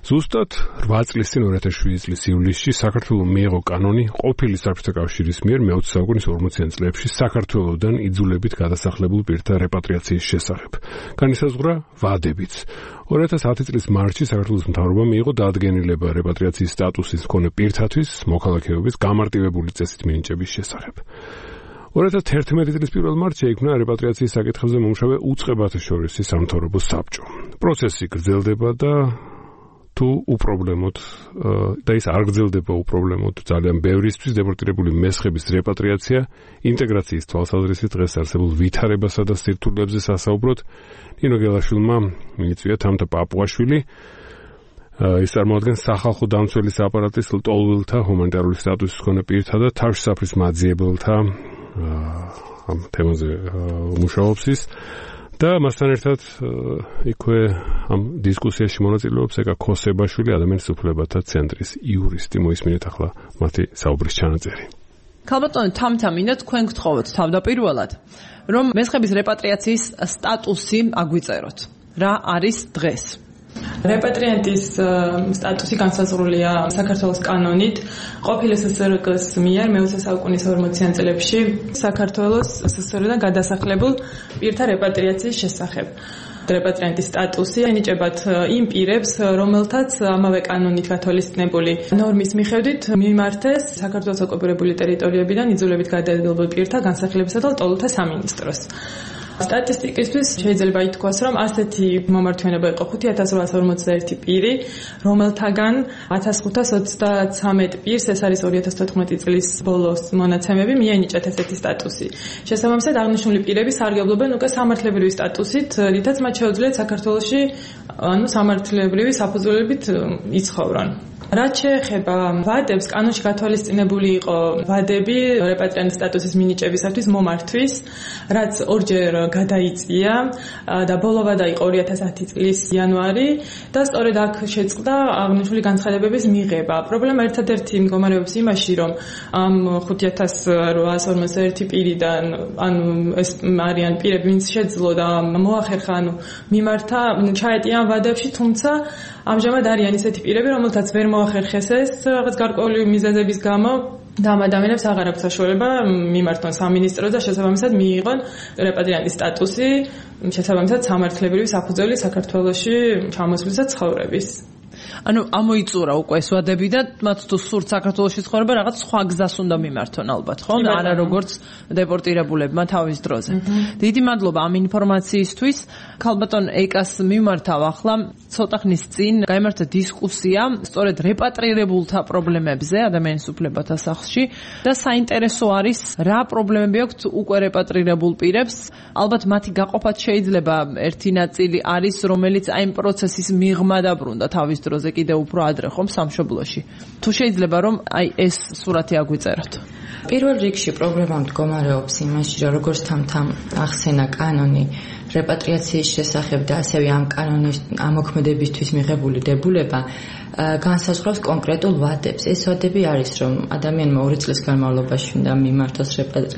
ზუსტად 8 წლის წინ 2007 წლის ივლისში საქართველოს მიიღო კანონი ყოფილი საბჭოთა კავშირის მიერ მე-20 საუკუნის 40-იან წლებში საქართველოსდან იძულებით გადასახლებულ პირთა რეპატრიაციის შესახებ. განისაზღვრა ვადებიც. 2010 წლის მარტში საქართველოს მთავრობამ მიიღო დადგენილება რეპატრიაციის სტატუსის მქონე პირთათვის მოქალაქეობის გამარტივებული წესით მინიჭების შესახებ. 2011 წლის 1 მარტში შეიქმნა რეპატრიაციის საკითხებზე მომუშავე უწყებათა შორისი სამთავრობო საბჭო. პროცესი გრძელდება და თუ უპრობლემოდ და ის არ გრძელდება უპრობლემოდ ძალიან ბევრისთვის დეპორტირებული მესხების რეპატრიაცია ინტეგრაციის თვალსაზრისით დღეს არსებულ ვითარებასა და სირთულეებზე სასაუბროთ ნინო გელაშვილმა მიიწვია თამთა პაპუაშვილი ის წარმოადგენს სახალხო დამცველის აპარატის ლტოლვილთა ჰუმანიტარული სტატუსის მქონე პირთა და თავშესაფრის მაძიებელთა ამ თემაზე მუშაობს ის და მასთან ერთად იქვე ამ დისკუსიაში მონაწილეობს ეკა ქოსებაშვილი ადამიანის უფლებათა ცენტრის იურისტი. მოისმინეთ ახლა მათი საუბრის ჩანაწერი. ქალბატონო თამთა მინდა თქვენ გთხოვოთ თავდაპირველად რომ მესხების რეპატრიაციის სტატუსი აგვიწეროთ. რა არის დღეს? რეპატრიანტის სტატუსი განსაზღვრულია საქართველოს კანონით ყოფილი СССР-ის მიერ მე-20 საუკუნის 40-იან წლებში საქართველოს СССР-დან გადასახლებულ პირთა რეპატრიაციის შესახებ. რეპატრიანტის სტატუსი ენიჭებათ იმ პირებს, რომელთაც ამავე კანონით გათვალისწინებული ნორმის მიხედვით მიმართეს საქართველოს ოკუპირებული ტერიტორიებიდან იძულებით გადაადგილებულ პირთა განსახლებისა და ლტოლვილთა სამინისტროს. სტატისტიკისთვის შეიძლება ითქვას, რომ ასეთი მომართვენება იყო 5841 პირი, რომელთაგან 1533 პირს, ეს არის 2014 წლის ბოლოს მონაცემები, მიენიჭათ ესეთი სტატუსი. შესაბამისად, აღნიშნული პირები სარგებლობენ უკვე სამართლებრივი სტატუსით, რითაც მათ შეუძლიათ საქართველოში, სამართლებრივი საფუძველებით იცხოვრონ. რაც შეეხება ვადებს, კანონში გათვალისწინებული იყო ვადები რეპატრიანტის სტატუსის მინიჭებისათვის მომართვის, რაც ორჯერ გადაიწია და ბოლო ვადა იყო 2010 წლის იანვარი და სწორედ აქ შეწყდა აღნიშნული განცხადებების მიღება. პრობლემა ერთადერთი მდგომარეობს იმაში, რომ ამ 5841 პირიდან ეს არიან პირები, ვინც შეძლო და მოახერხა, მიმართა, ჩაეტიან ვადებში, თუმცა ამჟამად არიან ისეთი პირები, რომელთაც ვერ მოახერხეს ეს რაღაც გარკვეული მიზეზების გამო და ამ ადამიანებს აღარ აქვს საშუალება მიმართონ სამინისტროს და შესაბამისად მიიღონ რეპატრიანტის სტატუსი, შესაბამისად სამართლებრივი საფუძველი საქართველოში ჩამოსვლის და ცხოვრების. ანუ ამოიწურა უკვე ეს ვადები და მათ თუ სურთ საქართველოში ცხოვრება რაღაც სხვა გზას უნდა მიმართონ ალბათ, ხო? არა როგორც დეპორტირებულებმა თავის დროზე. დიდი მადლობა ამ ინფორმაციისთვის. ქალბატონ ეკას მიმართავ ახლა ცოტა ხნის წინ გაიმართა დისკუსია სწორედ რეპატრირებულთა პრობლემებზე ადამიანის უფლებათა სახლში და საინტერესო არის რა პრობლემები აქვთ უკვე რეპატრირებულ პირებს. ალბათ მათი გაყოფაც შეიძლება ერთი ნაწილი არის, რომელიც აი ამ პროცესის მიღმა დაბრუნდა თავის დროზე კიდევ უფრო ადრე ხომ სამშობლოში. თუ შეიძლება რომ აი ეს სურათი აგვიწეროთ. პირველ რიგში პრობლემა მდგომარეობს იმაში, რომ როგორც თამთამ ახსენა კანონი რეპატრიაციის შესახებ და ასევე ამ კანონის ამოქმედებისთვის მიღებული დებულება განსაზღვრავს კონკრეტულ ვადებს. ეს ვადები არის, რომ ადამიანმა 2 წლის განმავლობაში უნდა მიმართოს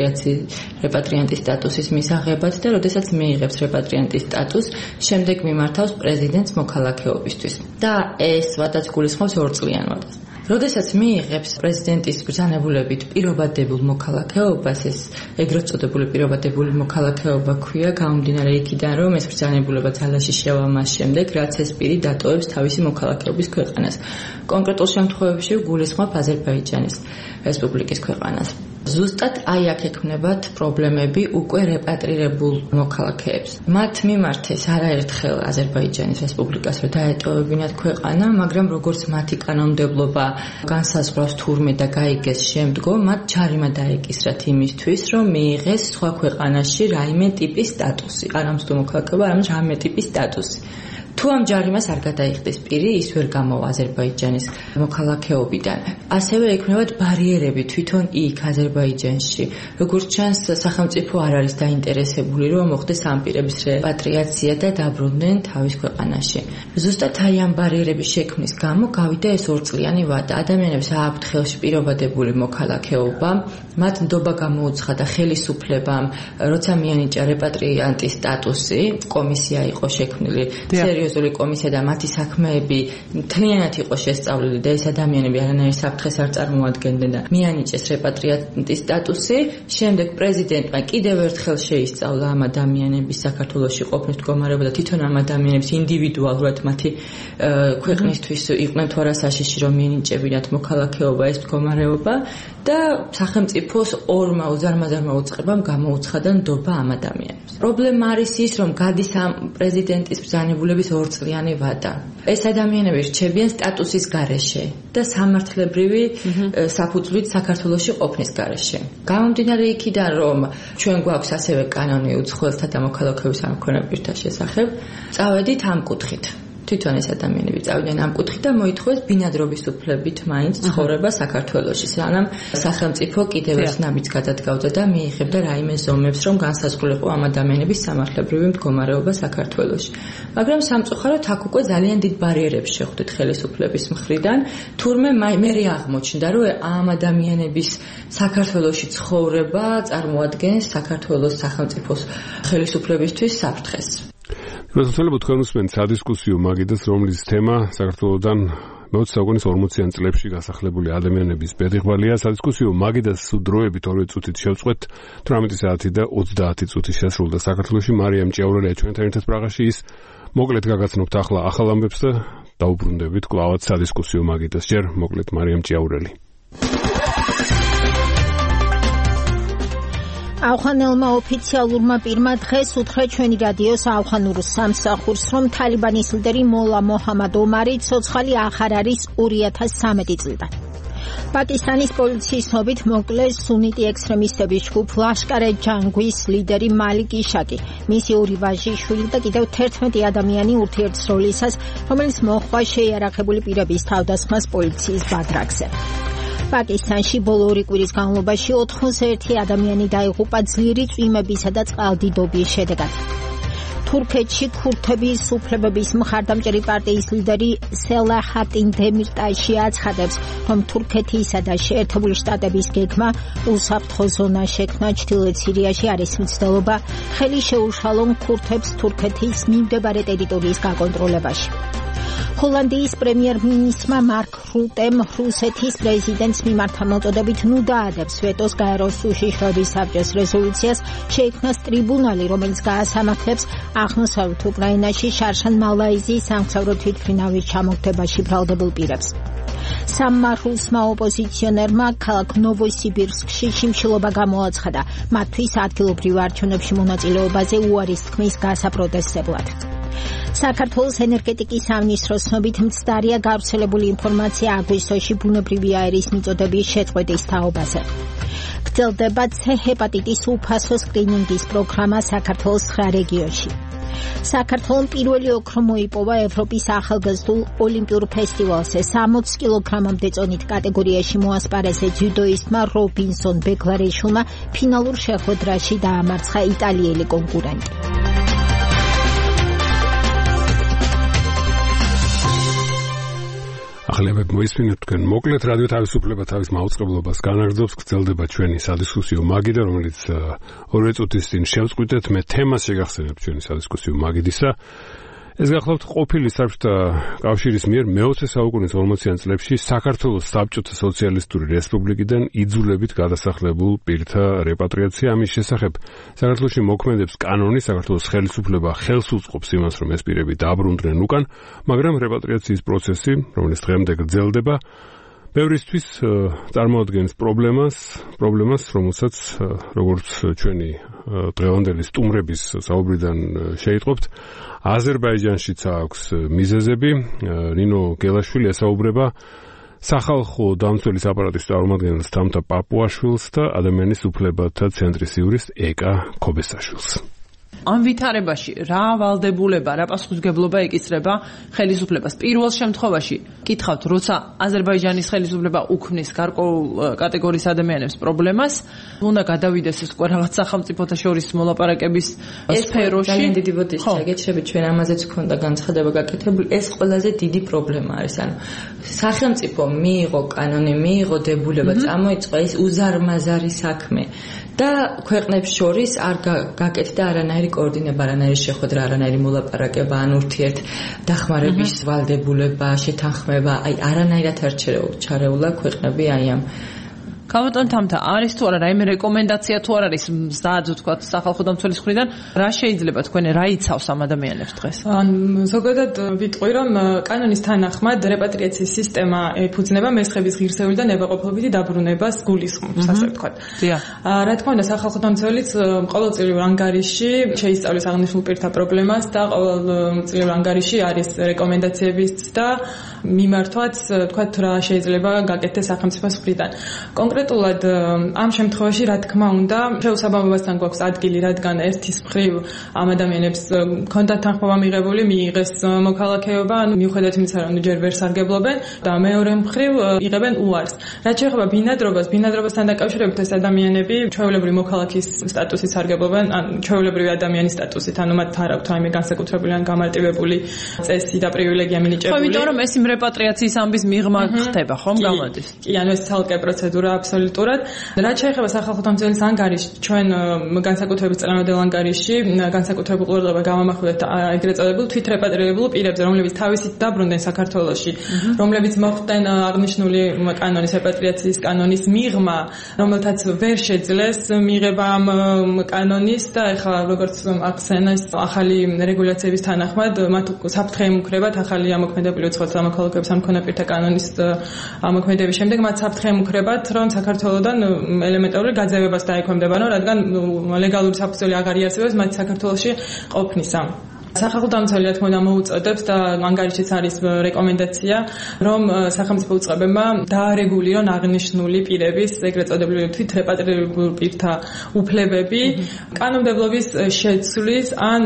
რეპატრიანტის სტატუსის მისაღებად და როდესაც მიიღებს რეპატრიანტის სტატუსს, შემდეგ მიმართავს პრეზიდენტს მოქალაქეობისთვის. და ეს ვადაც გულისხმობს 2 წლიან ვადას. როდესაც მიიღებს პრეზიდენტის ბრძანებულებით პირობადებულ მოქალაქეობას, ეს ეგრეთ წოდებული პირობადებული მოქალაქეობა ქვია, გამომდინარე იქიდან, რომ ეს ბრძანებულება ძალაში შევა მას შემდეგ, რაც ეს პირი დატოვებს თავისი მოქალაქეობის ქვეყანას. კონკრეტულ შემთხვევებში გულისხმობ აზერბაიჯანის რესპუბლიკის ქვეყანას. ზუსტად აი აქ ექმნებათ პრობლემები უკვე რეპატრირებულ მოქალაქეებს. მათ მიმართეს არაერთხელ აზერბაიჯანის რესპუბლიკას, რომ დაეტოვებინათ ქვეყანა, მაგრამ როგორც მათი კანონმდებლობა განსაზღვრავს თურმე და გაიგეს შემდგომ, მათ ჯარიმა დაეკისრათ იმისთვის, რომ მიიღეს სხვა ქვეყანაში რაიმე ტიპის სტატუსი, არა მსდო მოქალაქეობა, არამედ რაიმე ტიპის სტატუსი. თუ ამ ჯარიმას არ გადაიხდეს პირი, ის ვერ გამოვა აზერბაიჯანის მოქალაქეობიდან. ასევე ექმნებათ ბარიერები თვითონ იქ აზერბაიჯანში. როგორც ჩანს, სახელმწიფო არ არის დაინტერესებული, რომ მოხდეს ამ პირების რეპატრიაცია და დაბრუნდნენ თავის ქვეყანაში. ზუსტად აი ამ ბარიერების შექმნის გამო გავიდა ეს 2 წლიანი ვადა. ადამიანებს აქვთ ხელში პირობადებული მოქალაქეობა, მათ ნდობა გამოუცხადა ხელისუფლებამ, როცა მიანიჭა რეპატრიანტის სტატუსი, კომისია იყო შექმნილი, სერიოზული კომისია და მათი საქმეები მთლიანად იყო შესწავლილი და ეს ადამიანები არანაირ საფრთხეს არ წარმოადგენდნენ და მიანიჭეს რეპატრიანტის სტატუსი. შემდეგ პრეზიდენტმა კიდევ ერთხელ შეისწავლა ამ ადამიანების საქართველოში ყოფნის მდგომარეობა და თვითონ ამ ადამიანების ინდივიდუალურად მათი ქვეყნისთვის იყვნენ თუ არა საშიში რომ მიენიჭებინათ მოქალაქეობა ეს მდგომარეობა და სახელმწიფოს ორმა უზარმაზარმა უწყებამ გამოუცხადა ნდობა ამ ადამიანებს. პრობლემა არის ის, რომ გადის ამ პრეზიდენტის ბრძანებულების ორწლიანი ვადა. ეს ადამიანები რჩებიან სტატუსის გარეშე და სამართლებრივი საფუძვლით საქართველოში ყოფნის გარეშე. გამომდინარე იქიდან, რომ ჩვენ გვაქვს ასევე კანონი უცხოელთა და მოქალაქეობის არ მქონე პირთა შესახებ, წავედით ამ კუთხით. თვითონ ეს ადამიანები წავიდნენ ამ კუთხით და მოითხოვეს ბინადრობის უფლებით მაინც ცხოვრება საქართველოში. სანამ სახელმწიფო კიდევ ერთ ნაბიჯს გადადგავდა და მიიღებდა რაიმე ზომებს, რომ განსაზღვრულიყო ამ ადამიანების სამართლებრივი მდგომარეობა საქართველოში. მაგრამ სამწუხაროდ აქ უკვე ძალიან დიდ ბარიერებს შეხვდით ხელისუფლების მხრიდან. თურმე მე აღმოჩნდა, რომ ამ ადამიანების საქართველოში ცხოვრება წარმოადგენს საქართველოს სახელმწიფოს ხელისუფლებისთვის საფრთხეს. როდესაც თქვენ უსმენთ სადისკუსიო მაგიდას, რომლის თემა საქართველოსთან მე-20 საუკუნის 40-იან წლებში გასახლებული ადამიანების ბედიღვალია. სადისკუსიო მაგიდას დროებით 2 წუთით შევწყვეთ, 18 საათი და 30 წუთი შესრულდა საქართველოში. მარიამ ჭიაურელია ჩვენთან ერთად პრაღაში. ის მოკლედ გაგაცნობთ ახლა ახალ ამბებს და დაუბრუნდებით კვლავად სადისკუსიო მაგიდას. ჯერ მოკლედ მარიამ ჭიაურელი. ავხანელმა ოფიციალურმა პირმა დღეს უთხრა ჩვენი რადიოს ავხანურ სამსახურს, რომ თალიბანის ლიდერი მოლა მოჰამად ომარი ცოცხალი აღარ არის 2013 წლიდან. პაკისტანის პოლიციის ცნობით მოკლეს სუნიტი ექსტრემისტების ჯგუფ ლაშკარე ჯანგვის ლიდერი მალიკი შაკი, მისი 2 ვაჟიშვილი და კიდევ 11 ადამიანი ურთიერთსროლისას, რომელიც მოჰყვა შეიარაღებული პირების თავდასხმას პოლიციის ბადრაგზე. პაკისტანში ბოლო 2 კვირის განმავლობაში 81 ადამიანი დაიღუპა ძლიერი წვიმებისა და წყალდიდობის შედეგად. თურქეთში ქურთების უფლებების მხარდამჭერი პარტიის ლიდერი სელაჰატინ დემირტაში აცხადებს, რომ თურქეთისა და შეერთებული შტატების გეგმა უსაფრთხო ზონა შექმნა ჩრდილოეთ სირიაში არის მცდელობა, ხელი შეუშალონ ქურთებს თურქეთის მიმდებარე ტერიტორიის გაკონტროლებაში. ჰოლანდიის პრემიერ-მინისტრმა მარკ რუტემ რუსეთის პრეზიდენტს მიმართ მოწოდებით ნუ დაადებს ვეტოს გაეროს უშიშროების საბჭოს რეზოლუციას, შეიქმნას ტრიბუნალი, რომელიც გაასამართლებს აღმოსავლეთ უკრაინაში შარშან მალაიზიის სამგზავრო თვითმფრინავის ჩამოგდებაში ბრალდებულ პირებს. სამმა რუსმა ოპოზიციონერმა ქალაქ ნოვოსიბირსკში შიმშილობა გამოაცხადა მათთვის ადგილობრივ არჩევნებში მონაწილეობაზე უარის თქმის გასაპროტესტებლად. საქართველოს ენერგეტიკის სამინისტროს ცნობით მცდარია გავრცელებული ინფორმაცია აგვისტოში ბუნებრივი აერის მიწოდების შეწყვეტის თაობაზე. გრძელდება C ჰეპატიტის უფასო სკრინინგის პროგრამა საქართველოს 9 რეგიონში. საქართველოს პირველი ოქრო მოიპოვა ევროპის ახალგაზრდულ ოლიმპიურ ფესტივალზე. 60 კილოგრამამდე წონით კატეგორიაში მოასპარეზა ძიუდოისტმა რობინსონ ბეგლარეშვილმა ფინალურ შეხვედრაში დაამარცხა იტალიელი კონკურენტი. ახლებებ მოისმინეთ თქვენ მოკლედ რადიო თავისუფლება თავის მაუწყებლობას განაგრძობს, გრძელდება ჩვენი სადისკუსიო მაგიდა, რომელიც 2 წუთის წინ შევწყვიტეთ. მე თემას შეგახსენებ ჩვენი სადისკუსიო მაგიდისა. ეს გახლავთ ყოფილი საბჭოთა კავშირის მიერ მე-20 საუკუნის 40-იან წლებში საქართველოს საბჭოთა სოციალისტური რესპუბლიკიდან იძულებით გადასახლებულ პირთა რეპატრიაცია. ამის შესახებ საქართველოში მოქმედებს კანონი, საქართველოს ხელისუფლება ხელს უწყობს იმას, რომ ეს პირები დაბრუნდნენ უკან, მაგრამ რეპატრიაციის პროცესი, რომელიც დღემდე გრძელდება, ბევრისთვის წარმოადგენს პრობლემას, რომელსაც როგორც ჩვენი დღევანდელი სტუმრების საუბრიდან შეიტყობთ, აზერბაიჯანშიც აქვს მიზეზები. ნინო გელაშვილი ესაუბრება სახალხო დამცველის აპარატის წარმომადგენელს თამთა პაპუაშვილს და ადამიანის უფლებათა ცენტრის იურისტ ეკა ქობესაშვილს. ამ ვითარებაში რა ვალდებულება, რა პასუხისმგებლობა ეკისრება ხელისუფლებას? პირველ შემთხვევაში კითხავთ, როცა აზერბაიჯანის ხელისუფლება უქმნის გარკვეულ კატეგორიის ადამიანებს პრობლემას, უნდა გადავიდეს ეს უკვე რაღაც სახელმწიფოთა შორის მოლაპარაკების სფეროში. ძალიან დიდი ბოდიში შეგეჩები, ჩვენ ამაზეც ქონდა განცხადება გაკეთებული. ეს ყველაზე დიდი პრობლემა არის. ანუ სახელმწიფო მიიღო კანონი, მიიღო დებულება, წამოიწყო ეს უზარმაზარი საქმე და ქვეყნებს შორის არ გაკეთდა არანაირი კოორდინება, არანაირი შეხვედრა, არანაირი მოლაპარაკება, ან ურთიერთ დახმარების ვალდებულება, შეთანხმება, არანაირად არ ჩარეულა ქვეყნები ამ ქალბატონ თამთა, არის თუ არა რაიმე რეკომენდაცია თუ არ არის მზად თქვა სახალხო დამცველის მხრიდან, რა შეიძლება თქვენ რა იცავს ამ ადამიანებს დღეს? ზოგადად ვიტყვი, რომ კანონის თანახმად რეპატრიაციის სისტემა ეფუძნება მესხების ღირსეული და ნებაყოფლობითი დაბრუნებას გულისხმობს, ასე ვთქვათ. რა თქმა უნდა, სახალხო დამცველიც ყოველწლიურ ანგარიში შეისწავლის აღნიშნულ პირთა პრობლემას და ყოველწლიურ ანგარიში არის რეკომენდაციებიც და მიმართვაც, ვთქვათ, რა შეიძლება გაკეთდეს სახელმწიფოს მხრიდან. კონკრეტულად ამ შემთხვევაში რა თქმა უნდა შეუსაბამობასთან გვაქვს ადგილი, რადგან ერთის მხრივ ამ ადამიანებს კონდათ თანხმობა მიღებული, მიიღეს მოქალაქეობა, ანუ მიუხედავად იმისა, რომ ჯერ ვერ სარგებლობენ და მეორე მხრივ იღებენ უარს. რაც შეეხება ბინადრობასთან დაკავშირებით ეს ადამიანები ჩვეულებრივი მოქალაქის სტატუსით სარგებლობენ, ან ჩვეულებრივი ადამიანის სტატუსით, ანუ მათ არ აქვთ რაიმე განსაკუთრებული ან გამარტივებული წესი და პრივილეგია მინიჭებული. ხო, იმიტომ რომ ეს იმ რეპატრიაციის ამბის მიღმა ხდება, ხომ გამოდის? კი, ანუ ეს ცალკე პროცედურა აბსოლუტურად. რაც შეეხება სახალხო დამცველის ანგარიშს, ჩვენ განსაკუთრებით წინამორბედელ ანგარიში განსაკუთრებულ ყურადღება გავამახვილებთ ეგრეთ წოდებულ თვითრეპატრირებულ პირებზე, რომლებიც თავისით დაბრუნდნენ საქართველოში, რომლებიც მოხდნენ აღნიშნული კანონის რეპატრიაციის კანონის მიღმა, რომელთაც ვერ შეძლეს მიღება ამ კანონის და ეხლა როგორც ახსენეს ახალი რეგულაციების თანახმად მათ საფრთხე ემუქრებათ ახალი ამოქმედებული უცხოთა მოქალაქეების ამ მქონე კანონის ამოქმედების შემდეგ მათ საფრთხე ემუქრებათ, რომ საქართველოსდან ელემენტარული გაძევებას დაექვემდებარო, რადგან ლეგალური საფუძველი აღარ იარსებებს მათ საქართველოში ყოფნისა. სახალხო დამცველი რა თქმა უნდა მოუწოდებს და ანგარიშიც არის რეკომენდაცია, რომ სახელმწიფო უწყებებმა დაარეგულირონ აღნიშნული პირების, ეგრეთ წოდებული თვითრეპატრირებულ პირთა უფლებები კანონმდებლობის შეცვლის ან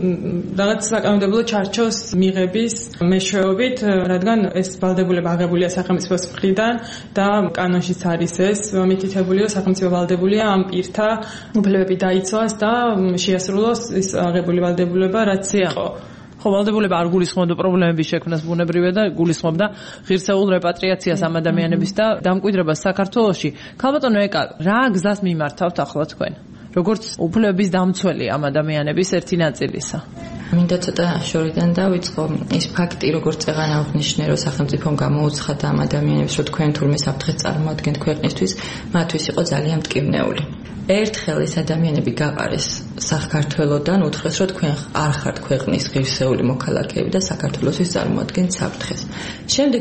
რაღაც საკანონმდებლო ჩარჩოს მიღების მეშვეობით, რადგან ეს ვალდებულება აღებულია სახელმწიფოს მხრიდან და კანონშიც არის ეს მითითებული, რომ სახელმწიფო ვალდებულია ამ პირთა უფლებები დაიცვას და შეასრულოს ის აღებული ვალდებულება, რაც ხო, ვალდებულება არ გულისხმობდა პრობლემების შექმნას ბუნებრივია და გულისხმობდა ღირსეულ რეპატრიაციას ამ ადამიანების და დამკვიდრებას საქართველოში. ქალბატონო ეკა, რა გზას მიმართავთ ახლა თქვენ? როგორც უფლების დამცველი ამ ადამიანების ერთი ნაწილისა. მინდა ცოტა შორიდან დავიწყო ის ფაქტი, როგორც წეღან აღნიშნე, რომ სახელმწიფომ გამოუცხადა ამ ადამიანებს, რომ თქვენ თურმე საფრთხეს წარმოადგენთ ქვეყნისთვის, მათთვის იყო ძალიან მტკივნეული. ერთხელ ეს ადამიანები გაყარეს საქართველოდან, უთხრეს, რომ თქვენ არ ხართ ქვეყნის ღირსეული მოქალაქეები და საქართველოსთვის წარმოადგენთ საფრთხეს. შემდეგ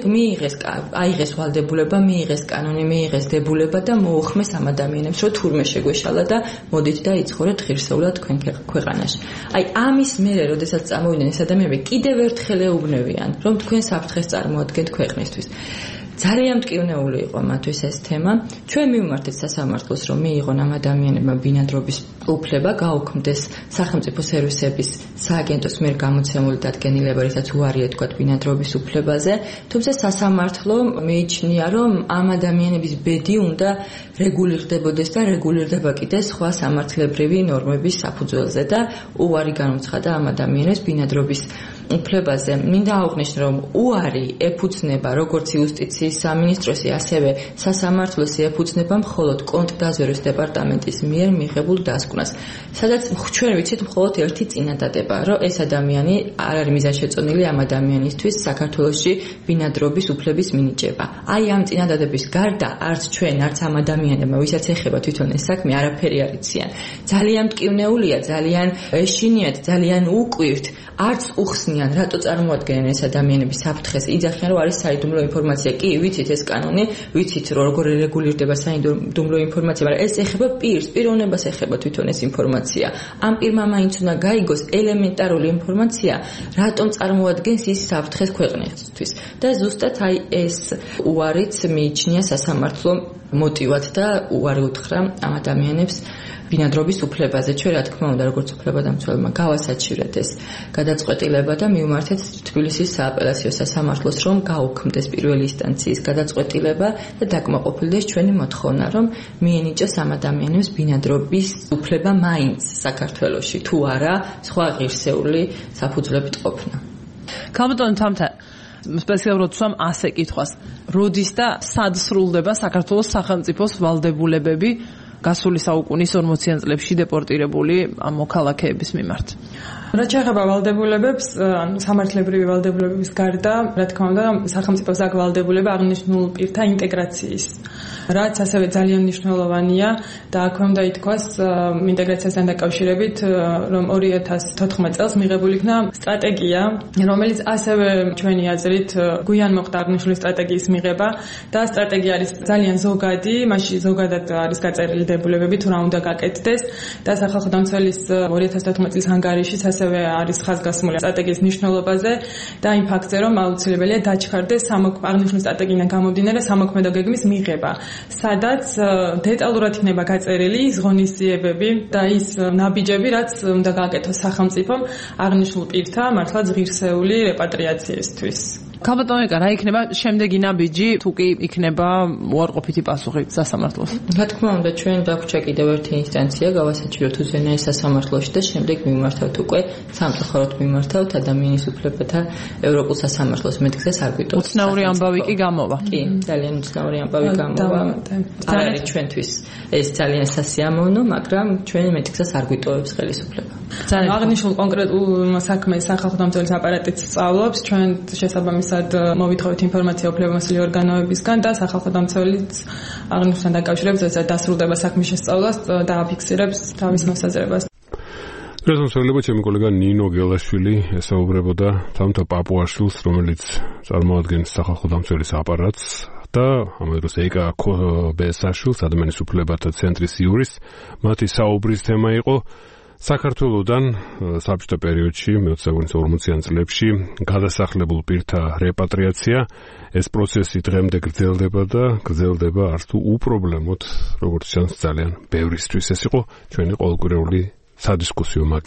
აიღეს ვალდებულება, მიიღეს კანონი, მიიღეს დებულება და მოუხმეს ამ ადამიანებს, რომ თურმე შეგვეშალა და მოდით და იცხოვრეთ ღირსეულად თქვენ ქვეყანაში. აი ამის მერე, როდესაც წამოვიდნენ ეს ადამიანები, კიდევ ერთხელ ეუბნებიან, რომ თქვენ საფრთხეს წარმოადგენთ ქვეყნისთვის. ძალიან მტკივნეული იყო მათთვის ეს თემა. ჩვენ მივმართეთ სასამართლოს, რომ მიიღონ ამ ადამიანებმა ბინადრობის უფლება, გაუქმდეს სახელმწიფო სერვისების სააგენტოს მიერ გამოცემული დადგენილება, რითაც უარი ეთქვათ ბინადრობის უფლებაზე, თუმცა სასამართლო მიიჩნია, რომ ამ ადამიანების ბედი უნდა რეგულირდებოდეს და რეგულირდება კიდე სხვა სამართლებრივი ნორმების საფუძველზე და უარი განუცხადა ამ ადამიანებს ბინადრობის უფლებაზე. მინდა აღვნიშნო, რომ უარი ეფუძნება როგორც იუსტიციის სამინისტროსი, ასევე სასამართლოსი ეფუძნება მხოლოდ კონტრდაზვერვის დეპარტამენტის მიერ მიღებულ დასკვნას, სადაც ჩვენ ვიცით მხოლოდ ერთი წინადადება, რომ ეს ადამიანი არ არის მიზანშეწონილი ამ ადამიანისთვის საქართველოში ბინადრობის უფლების მინიჭება. აი ამ წინადადების გარდა არც ჩვენ, არც ამ ადამიანებმა, ვისაც ეხება თვითონ ეს საქმე, არაფერი არ იციან. ძალიან მტკივნეულია, ძალიან ეშინიათ, ძალიან უკვირთ, არც უხსნიან, რატო წარმოადგენენ ეს ადამიანები საფრთხეს, იძახიან, რომ არის საიდუმლო ინფორმაცია. კი, ვიცით ეს კანონი, ვიცით რომ როგორ რეგულირდება საიდუმლო ინფორმაცია, მაგრამ ეს ეხება პიროვნებას ეხება თვითონ ეს ინფორმაცია. ამ პირმა მაინც უნდა გაიგოს ელემენტარული ინფორმაცია, რატომ წარმოადგენს ის საფრთხეს ქვეყნისთვის. და ზუსტად აი ეს უარიც მიიჩნია სასამართლო მოტივად და უარი უთხრა ამ ადამიანებს ბინადრობის უფლებაზე. ჩვენ რა თქმა უნდა, როგორც უფლებადამცველებმა გავასაჩივრეთ ეს გადაწყვეტილება და მივმართეთ თბილისის სააპელაციო სასამართლოს, რომ გაუქმდეს პირველი ინსტანციის გადაწყვეტილება და დაკმაყოფილდეს ჩვენი მოთხოვნა, რომ მიენიჭოს ამ ადამიანებს ბინადრობის უფლება მაინც საქართველოში, თუ არა სხვა ღირსეული საფუძვლებით ყოფნა. ქალბატონ თამთა, სპეციალურად ვსვამ ასე კითხვას. როდის და სად სრულდება საქართველოს სახელმწიფოს ვალდებულებები გასული საუკუნის 40-იან წლებში დეპორტირებული ამ მოქალაქეების მიმართ? რაც შეეხება ვალდებულებებს, სამართლებრივი ვალდებულებების გარდა, რა თქმა უნდა, სახელმწიფოს აქვს ვალდებულება აღნიშნულ პირთა ინტეგრაციის, რაც ასევე ძალიან მნიშვნელოვანია და აქვე უნდა ითქვას ინტეგრაციასთან დაკავშირებით, რომ 2014 წელს მიღებული იქნა სტრატეგია, რომელიც ასევე ჩვენი აზრით გვიან მოხდა აღნიშნული სტრატეგიის მიღება და სტრატეგია არის ძალიან ზოგადი, მასში ზოგადად არის გაწერილი დებულებები თუ რა უნდა გაკეთდეს და სახალხო დამცველის 2014 წლის ანგარიშიც ასევე არის ხაზგასმული სტრატეგიის მნიშვნელობაზე და იმ ფაქტზე, რომ აუცილებელია დაჩქარდეს აღნიშნული სტრატეგიიდან გამომდინარე სამოქმედო გეგმის მიღება, სადაც დეტალურად იქნება გაწერილი ის ღონისძიებები და ის ნაბიჯები, რაც უნდა გააკეთოს სახელმწიფომ აღნიშნულ პირთა მართლაც ღირსეული რეპატრიაციისთვის. ქალბატონ ეკა, რა იქნება შემდეგი ნაბიჯი, თუ კი იქნება უარყოფითი პასუხი სასამართლოს? რა თქმა უნდა, ჩვენ დაგვჭა კიდევ ერთი ინსტანცია, გავასაჩივროთ უზენაეს სასამართლოში და შემდეგ მიმართავთ უკვე სამწუხაროდ მიმართავთ ადამიანის უფლებათა ევროპულ სასამართლოს. მეთქზეს არ გვიტოვთ. უცნაური ამბავი კი გამოვა. კი, ძალიან უცნაური ამბავი გამოვა. არ არის ჩვენთვის ეს ძალიან სასიამოვნო, მაგრამ ჩვენ მეთქზეს არ გვიტოვებს ხელისუფლება. აღნიშნულ კონკრეტულ საქმეს სახალხო დამცველის აპარატიც სწავლობს, ჩვენ შესაბამისად მოვითხოვეთ ინფორმაცია უფლებამოსილი ორგანოებისგან და სახალხო დამცველიც აღნიშნულთან დაკავშირებით, როცა დასრულდება საქმის შესწავლას, დააფიქსირებს თავის მოსაზრებას. რეზონსველება ჩემი კოლეგა ნინო გელაშვილი ესაუბრებოდა თამთა პაპუაშვილს, რომელიც წარმოადგენს სახალხო დამცველის აპარატს და ამავდროულად ეკა ბესაშვილს, ადამიანის უფლებათა ცენტრის იურისტს. მათი საუბრის თემა იყო საქართველოსთან საბჭოთა პერიოდში, მე-20 საუკუნის 40-იან წლებში გადასახლებულ პირთა რეპატრიაცია. ეს პროცესი დღემდე გრძელდება და გრძელდება არც თუ უპრობლემოდ, როგორც ჩანს ძალიან ბევრისთვის. ეს იყო ჩვენი ყოველკვირეული სადისკუსიო